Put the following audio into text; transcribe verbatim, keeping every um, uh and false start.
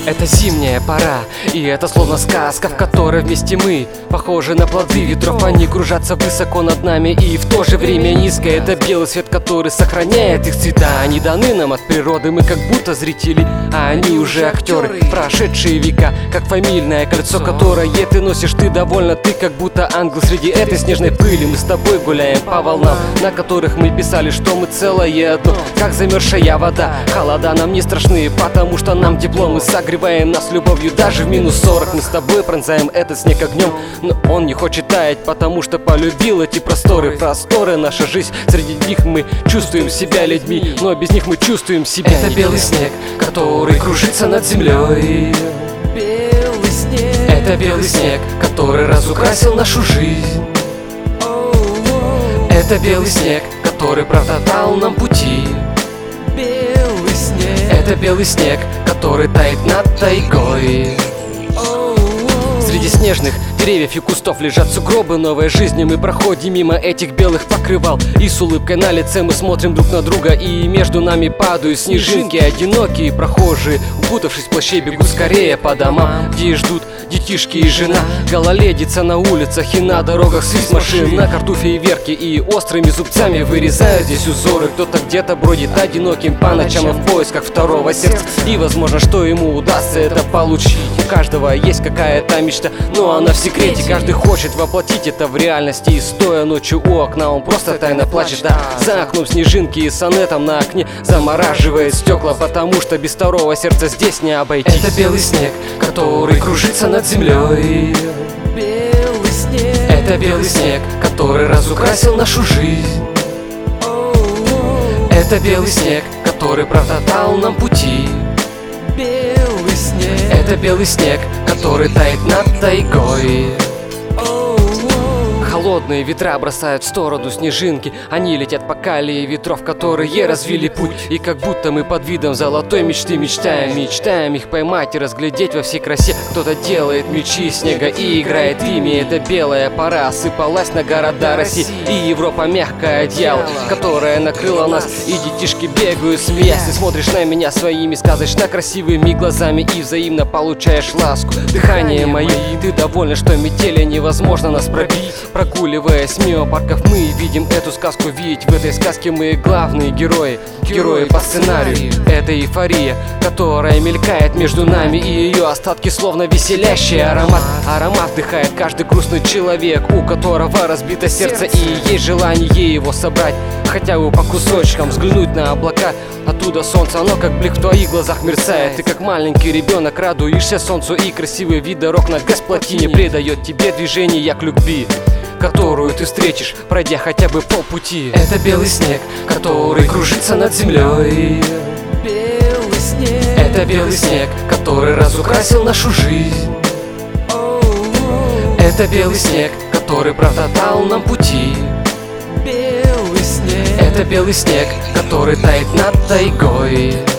Это зимняя пора, и это словно сказка, в которой вместе мы похожи на плоды ветров. Они кружатся высоко над нами и в то же время низко. Это белый свет, который сохраняет их цвета. Они даны нам от природы, мы как будто зрители, а они уже актеры, прошедшие века. Как фамильное кольцо, которое ты носишь, ты довольна, ты как будто ангел среди этой снежной пыли. Мы с тобой гуляем по волнам, на которых мы писали, что мы целое одно, как замерзшая вода. Холода нам не страшны, потому что нам тепло. Мы согреваем нас любовью даже в минус сорок. Мы с тобой пронзаем этот снег огнем, но он не хочет таять, потому что полюбил эти просторы. Просторы, наша жизнь, среди них мы чувствуем себя людьми, но без них мы чувствуем себя. Это белый снег, который кружится над землей. Белый снег. Это белый снег, который разукрасил нашу жизнь. Это белый снег, который протоптал нам пути. Белый снег. Это белый снег, который тает над тайгой. Среди снежных деревьев и кустов лежат сугробы новой жизни. Мы проходим мимо этих белых покрывал, и с улыбкой на лице мы смотрим друг на друга. И между нами падают снежинки, одинокие прохожие, укутавшись в плащей, бегут скорее по домам, где ждут детишки и жена. Гололедица на улицах и на дорогах, свист машин, на картуфе и верке, и острыми зубцами вырезают здесь узоры. Кто-то где-то бродит одиноким по ночам в поисках второго сердца, и возможно, что ему удастся это получить. У каждого есть какая-то мечта, но она в секрете. Каждый хочет воплотить это в реальности, и стоя ночью у окна, он просто тайно плачет. Да, за окном снежинки и сонетом на окне замораживает стекла, потому что без второго сердца здесь не обойтись. Это белый снег, который кружится над землей. Белый снег. Это белый снег, который разукрасил нашу жизнь. Это белый снег, который протоптал нам пути. Белый снег. Это белый снег, который тает над тайгой. Холодные ветра бросают в сторону снежинки. Они летят по калии ветров, которые развили путь. И как будто мы под видом золотой мечты мечтаем. Мечтаем их поймать и разглядеть во всей красе. Кто-то делает мечи из снега и играет в ими. Это белая пора осыпалась на города России. И Европа мягкое одеяло, которое накрыло нас. И детишки бегают, смеясь. Ты смотришь на меня своими сказочно красивыми глазами и взаимно получаешь ласку. Дыхание мое, ты довольна, что метели невозможно нас пробить. Прогуливаясь мимо парков, мы видим эту сказку. Ведь в этой сказке мы главные герои, герои по сценарию. Это эйфория, которая мелькает между нами, и ее остатки словно веселящий аромат. Аромат вдыхает каждый грустный человек, у которого разбито сердце, и есть желание его собрать, хотя бы по кусочкам, взглянуть на облака. Оттуда солнце, оно как блик в твоих глазах мерцает. Ты как маленький ребенок радуешься солнцу, и красивый вид дорог на газплотине придает тебе движение к любви, которую ты встретишь, пройдя хотя бы полпути. Это белый снег, который кружится над землей. Белый снег. Это белый снег, который разукрасил нашу жизнь. Это белый снег, который протоптал нам пути. Белый снег. Это белый снег, который тает над тайгой.